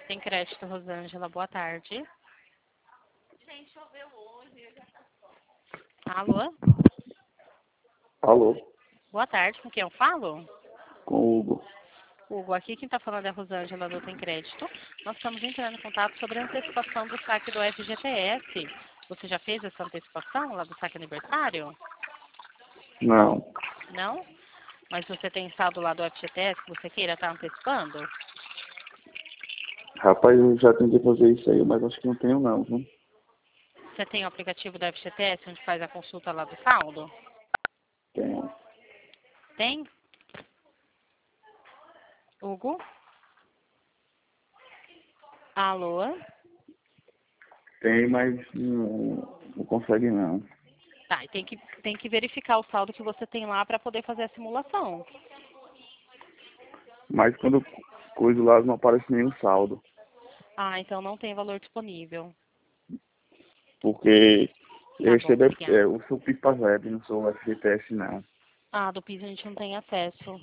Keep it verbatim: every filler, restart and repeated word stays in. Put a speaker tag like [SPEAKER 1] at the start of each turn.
[SPEAKER 1] Tem crédito, Rosângela. Boa tarde.
[SPEAKER 2] Gente, choveu hoje.
[SPEAKER 1] Alô?
[SPEAKER 3] Alô,
[SPEAKER 1] Boa tarde. Com quem eu falo?
[SPEAKER 3] com o Hugo.
[SPEAKER 1] Hugo, aqui quem está falando é a Rosângela do Tem Crédito. Nós estamos entrando em contato sobre a antecipação do saque do F G T S. Você já fez essa antecipação lá do saque aniversário?
[SPEAKER 3] Não,
[SPEAKER 1] Não? Mas você tem saldo lá do F G T S que você queira estar antecipando?
[SPEAKER 3] rapaz, eu já tentei fazer isso aí, mas acho que não tenho não, viu?
[SPEAKER 1] Você tem o aplicativo do F G T S onde faz a consulta lá do saldo?
[SPEAKER 3] Tenho.
[SPEAKER 1] Tem? Hugo? Alô?
[SPEAKER 3] Tem, mas não, não consegue não.
[SPEAKER 1] Tá, e tem que, tem que verificar o saldo que você tem lá para poder fazer a simulação.
[SPEAKER 3] Mas quando coisa lá não aparece nenhum saldo,
[SPEAKER 1] Ah, então não tem valor disponível.
[SPEAKER 3] porque eu
[SPEAKER 1] Tá bom,
[SPEAKER 3] recebo é,
[SPEAKER 1] obrigada.
[SPEAKER 3] o seu P I S P A S E B, não sou o F G T S não.
[SPEAKER 1] Ah, do PIS a gente não tem acesso.